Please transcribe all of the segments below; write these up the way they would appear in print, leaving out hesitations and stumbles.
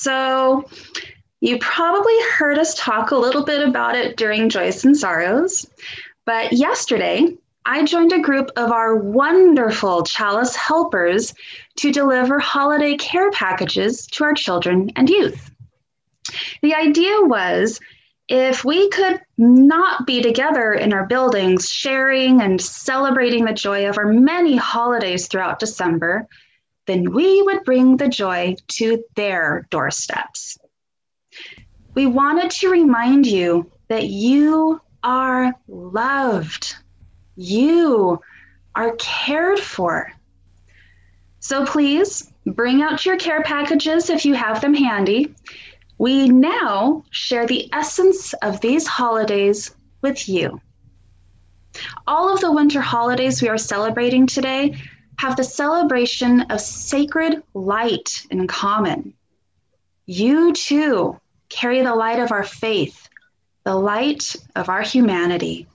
So you probably heard us talk a little bit about it during Joys and Sorrows, but yesterday I joined a group of our wonderful Chalice helpers to deliver holiday care packages to our children and youth. The idea was if we could not be together in our buildings, sharing and celebrating the joy of our many holidays throughout December, then we would bring the joy to their doorsteps. We wanted to remind you that you are loved. You are cared for. So please bring out your care packages if you have them handy. We now share the essence of these holidays with you. All of the winter holidays we are celebrating today have the celebration of sacred light in common. You too carry the light of our faith, the light of our humanity.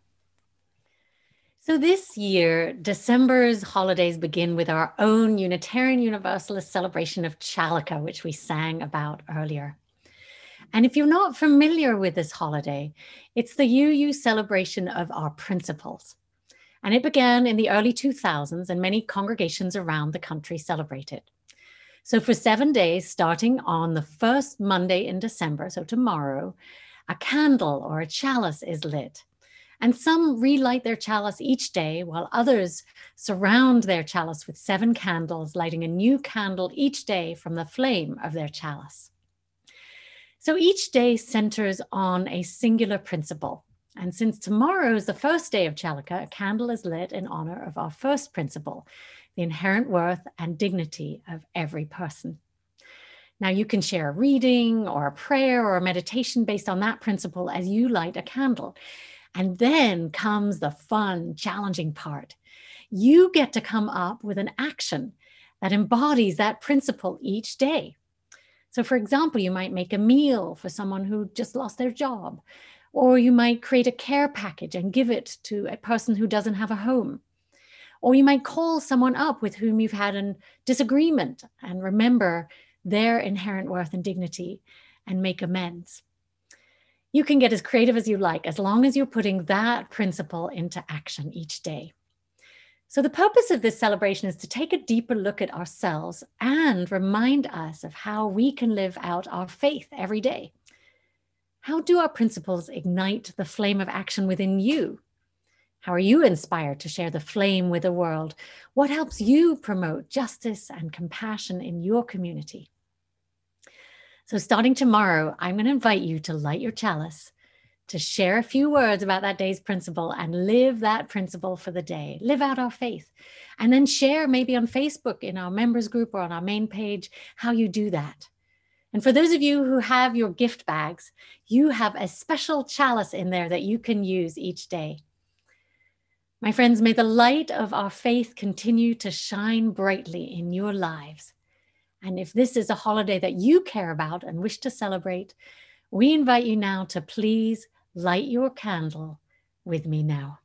So this year, December's holidays begin with our own Unitarian Universalist celebration of Chalaka, which we sang about earlier. And if you're not familiar with this holiday, it's the UU celebration of our principles. And it began in the early 2000s, and many congregations around the country celebrate it. So for 7 days, starting on the first Monday in December, so tomorrow, a candle or a chalice is lit. And some relight their chalice each day, while others surround their chalice with 7 candles, lighting a new candle each day from the flame of their chalice. So each day centers on a singular principle. And since tomorrow is the first day of Chalaka, a candle is lit in honor of our first principle, the inherent worth and dignity of every person. Now you can share a reading or a prayer or a meditation based on that principle as you light a candle. And then comes the fun, challenging part. You get to come up with an action that embodies that principle each day. So for example, you might make a meal for someone who just lost their job, or you might create a care package and give it to a person who doesn't have a home. Or you might call someone up with whom you've had a disagreement and remember their inherent worth and dignity and make amends. You can get as creative as you like, as long as you're putting that principle into action each day. So the purpose of this celebration is to take a deeper look at ourselves and remind us of how we can live out our faith every day. How do our principles ignite the flame of action within you? How are you inspired to share the flame with the world? What helps you promote justice and compassion in your community? So starting tomorrow, I'm going to invite you to light your chalice, to share a few words about that day's principle and live that principle for the day. Live out our faith. And then share maybe on Facebook in our members group or on our main page how you do that. And for those of you who have your gift bags, you have a special chalice in there that you can use each day. My friends, may the light of our faith continue to shine brightly in your lives. And if this is a holiday that you care about and wish to celebrate, we invite you now to please light your candle with me now.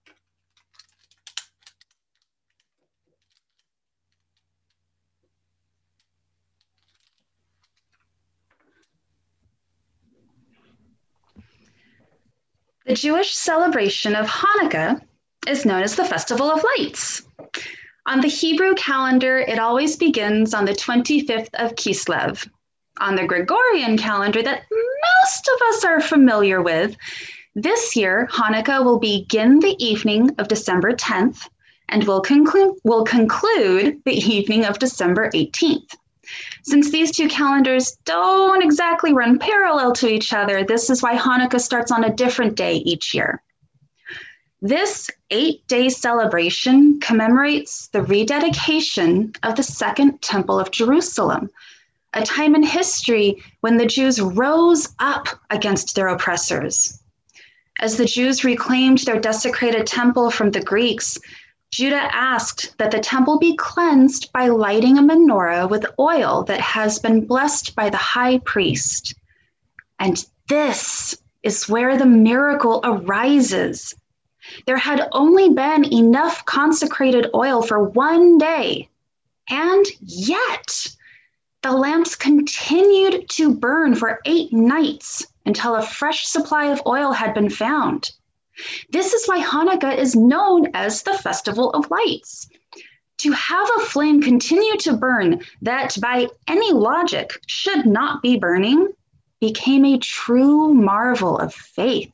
The Jewish celebration of Hanukkah is known as the Festival of Lights. On the Hebrew calendar, it always begins on the 25th of Kislev. On the Gregorian calendar that most of us are familiar with, this year, Hanukkah will begin the evening of December 10th and will conclude the evening of December 18th. Since these two calendars don't exactly run parallel to each other, this is why Hanukkah starts on a different day each year. This 8-day celebration commemorates the rededication of the Second Temple of Jerusalem, a time in history when the Jews rose up against their oppressors. As the Jews reclaimed their desecrated temple from the Greeks, Judah asked that the temple be cleansed by lighting a menorah with oil that has been blessed by the high priest. And this is where the miracle arises. There had only been enough consecrated oil for one day, and yet The lamps continued to burn for 8 nights until a fresh supply of oil had been found. This is why Hanukkah is known as the Festival of Lights. To have a flame continue to burn that by any logic should not be burning became a true marvel of faith.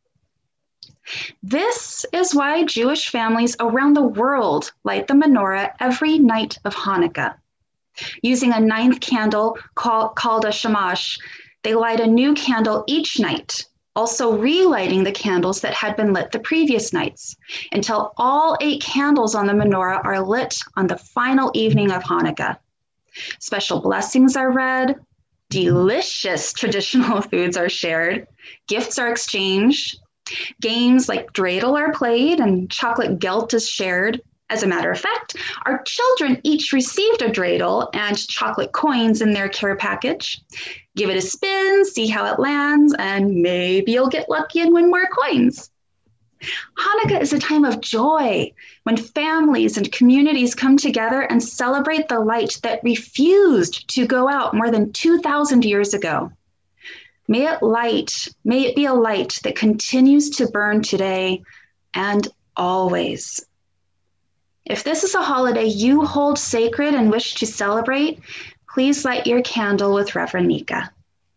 This is why Jewish families around the world light the menorah every night of Hanukkah. Using a 9th candle called a shamash, they light a new candle each night, also relighting the candles that had been lit the previous nights, until all 8 candles on the menorah are lit on the final evening of Hanukkah. Special blessings are read, delicious traditional foods are shared, gifts are exchanged, games like dreidel are played, and chocolate gelt is shared. As a matter of fact, our children each received a dreidel and chocolate coins in their care package. Give it a spin, see how it lands, and maybe you'll get lucky and win more coins. Hanukkah is a time of joy when families and communities come together and celebrate the light that refused to go out more than 2,000 years ago. May it be a light that continues to burn today and always. If this is a holiday you hold sacred and wish to celebrate, please light your candle with Reverend Nika.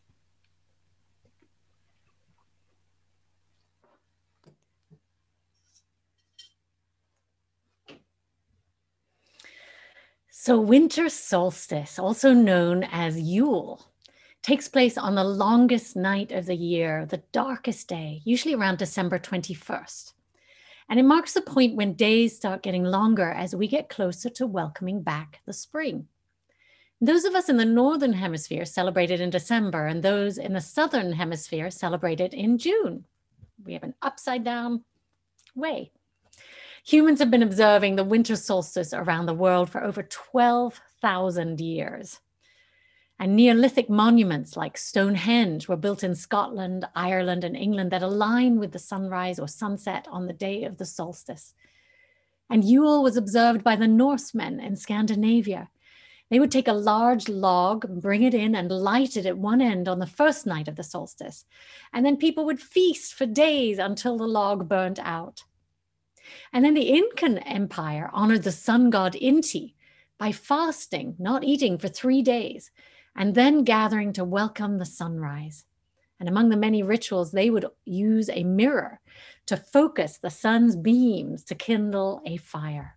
So winter solstice, also known as Yule, takes place on the longest night of the year, the darkest day, usually around December 21st. And it marks the point when days start getting longer as we get closer to welcoming back the spring. Those of us in the Northern Hemisphere celebrate it in December, and those in the Southern Hemisphere celebrate it in June. We have an upside down way. Humans have been observing the winter solstice around the world for over 12,000 years. And Neolithic monuments like Stonehenge were built in Scotland, Ireland, and England that align with the sunrise or sunset on the day of the solstice. And Yule was observed by the Norsemen in Scandinavia. They would take a large log, bring it in, and light it at one end on the first night of the solstice. And then people would feast for days until the log burnt out. And then the Incan Empire honored the sun god Inti by fasting, not eating for 3 days, and then gathering to welcome the sunrise. And among the many rituals, they would use a mirror to focus the sun's beams to kindle a fire.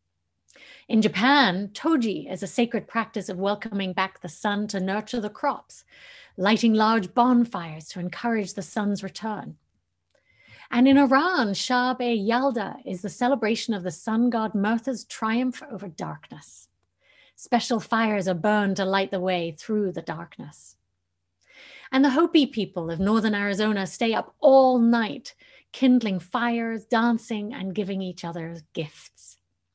In Japan, toji is a sacred practice of welcoming back the sun to nurture the crops, lighting large bonfires to encourage the sun's return. And in Iran, Shab-e-Yalda is the celebration of the sun god Mirtha's triumph over darkness. Special fires are burned to light the way through the darkness. And the Hopi people of northern Arizona stay up all night, kindling fires, dancing, and giving each other gifts.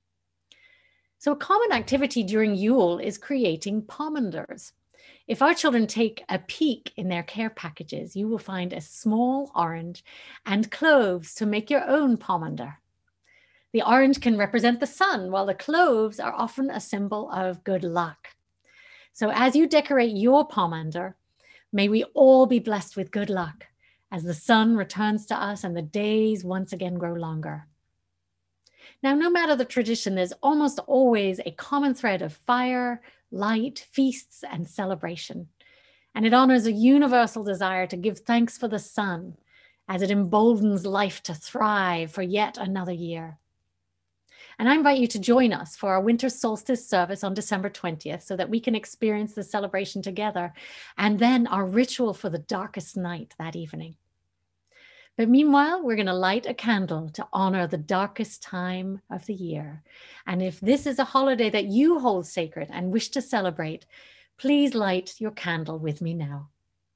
So a common activity during Yule is creating pomanders. If our children take a peek in their care packages, you will find a small orange and cloves to make your own pomander. The orange can represent the sun, while the cloves are often a symbol of good luck. So as you decorate your pomander, may we all be blessed with good luck as the sun returns to us and the days once again grow longer. Now, no matter the tradition, there's almost always a common thread of fire, light, feasts, and celebration. And it honors a universal desire to give thanks for the sun as it emboldens life to thrive for yet another year. And I invite you to join us for our winter solstice service on December 20th so that we can experience the celebration together, and then our ritual for the darkest night that evening. But meanwhile, we're going to light a candle to honor the darkest time of the year. And if this is a holiday that you hold sacred and wish to celebrate, please light your candle with me now.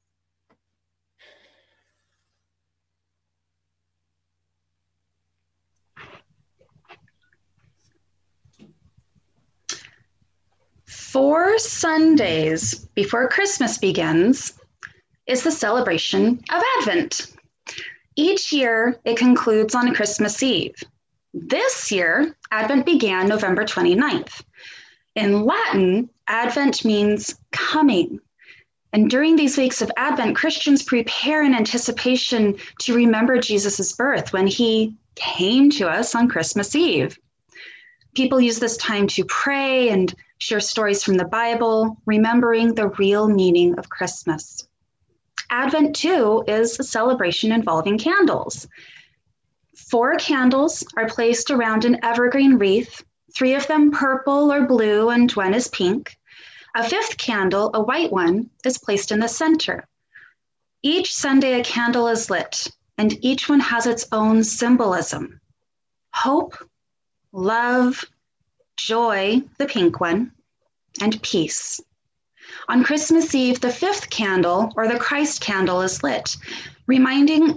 Four Sundays before Christmas begins is the celebration of Advent. Each year, it concludes on Christmas Eve. This year, Advent began November 29th. In Latin, Advent means coming. And during these weeks of Advent, Christians prepare in anticipation to remember Jesus' birth when he came to us on Christmas Eve. People use this time to pray and share stories from the Bible, remembering the real meaning of Christmas. Advent, too, is a celebration involving candles. 4 candles are placed around an evergreen wreath, 3 of them purple or blue, and 1 is pink. A 5th candle, a white one, is placed in the center. Each Sunday, a candle is lit, and each one has its own symbolism. Hope, love, joy, the pink one, and peace. On Christmas Eve, the 5th candle, or the Christ candle, is lit, reminding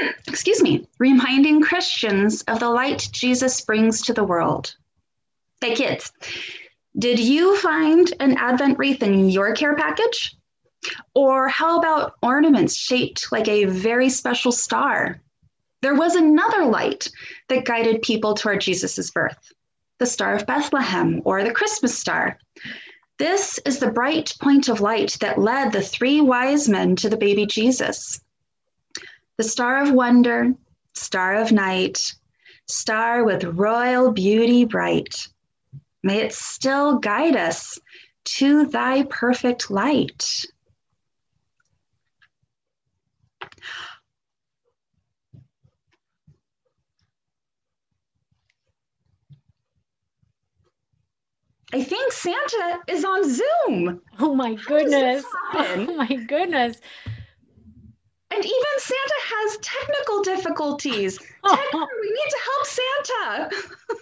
Christians of the light Jesus brings to the world. Hey kids, did you find an Advent wreath in your care package? Or how about ornaments shaped like a very special star? There was another light that guided people toward Jesus' birth, the Star of Bethlehem, or the Christmas star. This is the bright point of light that led the 3 wise men to the baby Jesus. The star of wonder, star of night, star with royal beauty bright. May it still guide us to thy perfect light. I think Santa is on Zoom. Oh my goodness. Oh my goodness. And even Santa has technical difficulties. Technically, we need to help Santa.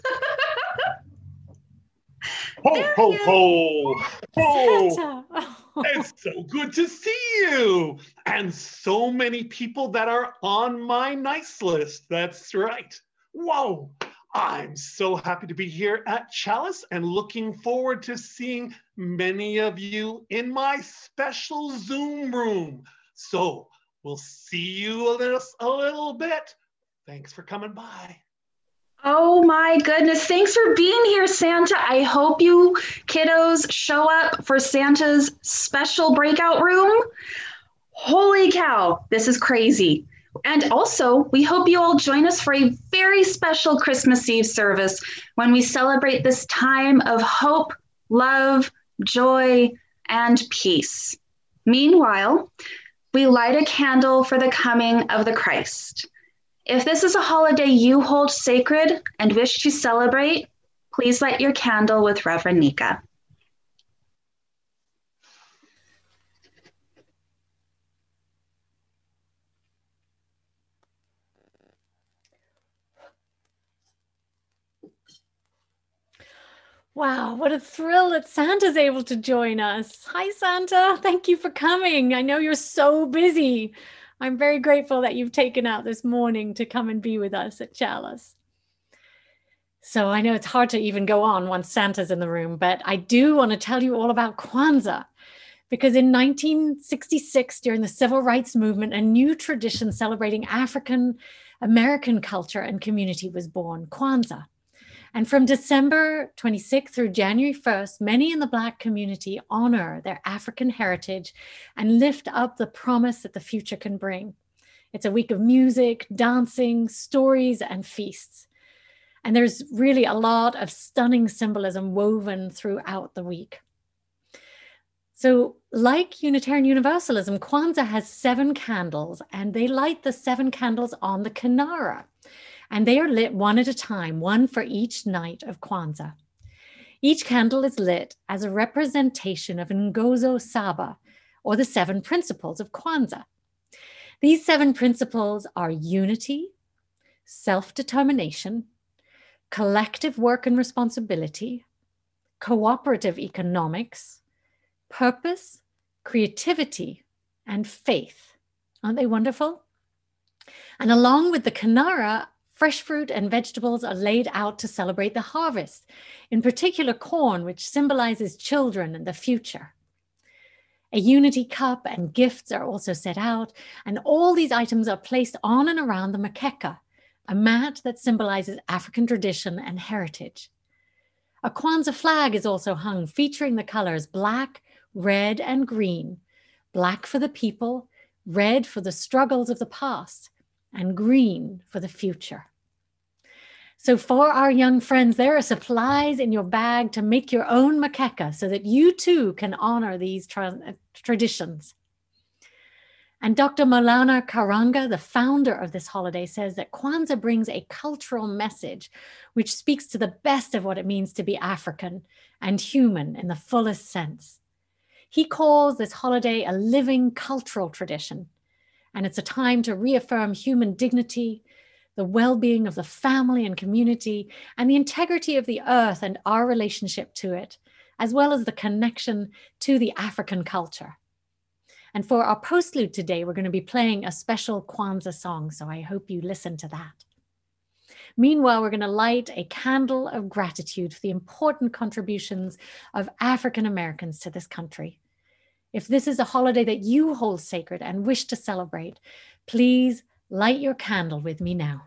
Ho, ho, ho! Ho! Santa. It's so good to see you! And so many people that are on my nice list. That's right. Whoa! I'm so happy to be here at Chalice and looking forward to seeing many of you in my special Zoom room. So we'll see you a little bit. Thanks for coming by. Oh my goodness. Thanks for being here, Santa. I hope you kiddos show up for Santa's special breakout room. Holy cow, this is crazy. And also, we hope you all join us for a very special Christmas Eve service when we celebrate this time of hope, love, joy, and peace. Meanwhile, we light a candle for the coming of the Christ. If this is a holiday you hold sacred and wish to celebrate, please light your candle with Reverend Nika. Wow, what a thrill that Santa's able to join us. Hi, Santa. Thank you for coming. I know you're so busy. I'm very grateful that you've taken out this morning to come and be with us at Chalice. So I know it's hard to even go on once Santa's in the room, but I do want to tell you all about Kwanzaa, because in 1966, during the Civil Rights Movement, a new tradition celebrating African American culture and community was born, Kwanzaa. And from December 26th through January 1st, many in the Black community honor their African heritage and lift up the promise that the future can bring. It's a week of music, dancing, stories, and feasts. And there's really a lot of stunning symbolism woven throughout the week. So like Unitarian Universalism, Kwanzaa has 7 candles, and they light the 7 candles on the Kinara. And they are lit one at a time, one for each night of Kwanzaa. Each candle is lit as a representation of Nguzo Saba, or the 7 principles of Kwanzaa. These 7 principles are unity, self-determination, collective work and responsibility, cooperative economics, purpose, creativity, and faith. Aren't they wonderful? And along with the Kinara, fresh fruit and vegetables are laid out to celebrate the harvest, in particular corn, which symbolizes children and the future. A unity cup and gifts are also set out, and all these items are placed on and around the makeka, a mat that symbolizes African tradition and heritage. A Kwanzaa flag is also hung featuring the colors black, red, and green. Black for the people, red for the struggles of the past, and green for the future. So for our young friends, there are supplies in your bag to make your own makeka so that you too can honor these traditions. And Dr. Maulana Karanga, the founder of this holiday, says that Kwanzaa brings a cultural message which speaks to the best of what it means to be African and human in the fullest sense. He calls this holiday a living cultural tradition, and it's a time to reaffirm human dignity, the well-being of the family and community, and the integrity of the earth and our relationship to it, as well as the connection to the African culture. And for our postlude today, we're going to be playing a special Kwanzaa song, so I hope you listen to that. Meanwhile, we're going to light a candle of gratitude for the important contributions of African Americans to this country. If this is a holiday that you hold sacred and wish to celebrate, please light your candle with me now.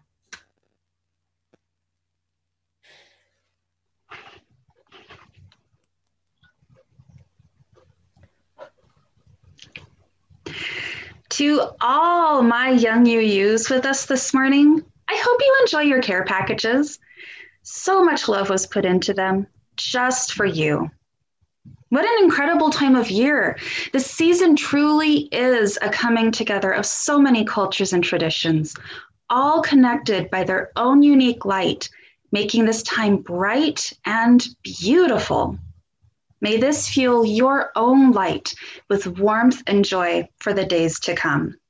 To all my young UUs with us this morning, I hope you enjoy your care packages. So much love was put into them just for you. What an incredible time of year. The season truly is a coming together of so many cultures and traditions, all connected by their own unique light, making this time bright and beautiful. May this fuel your own light with warmth and joy for the days to come.